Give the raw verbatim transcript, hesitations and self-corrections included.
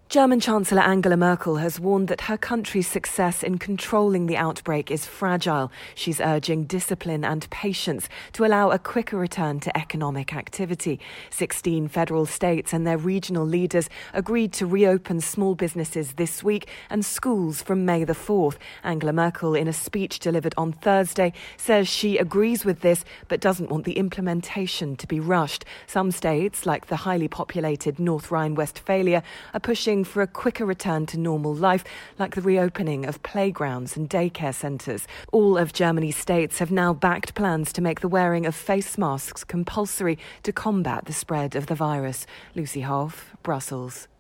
German Chancellor Angela Merkel has warned that her country's success in controlling the outbreak is fragile. She's urging discipline and patience to allow a quicker return to economic activity. Sixteen federal states and their regional leaders agreed to reopen small businesses this week and schools from May the fourth. Angela Merkel, in a speech delivered on Thursday, says she agrees with this but doesn't want the implementation to be rushed. Some states, like the highly populated North Rhine-Westphalia, are pushing for a quicker return to normal life, like the reopening of playgrounds and daycare centres. All of Germany's states have now backed plans to make the wearing of face masks compulsory to combat the spread of the virus. Lucy Hoff, Brussels.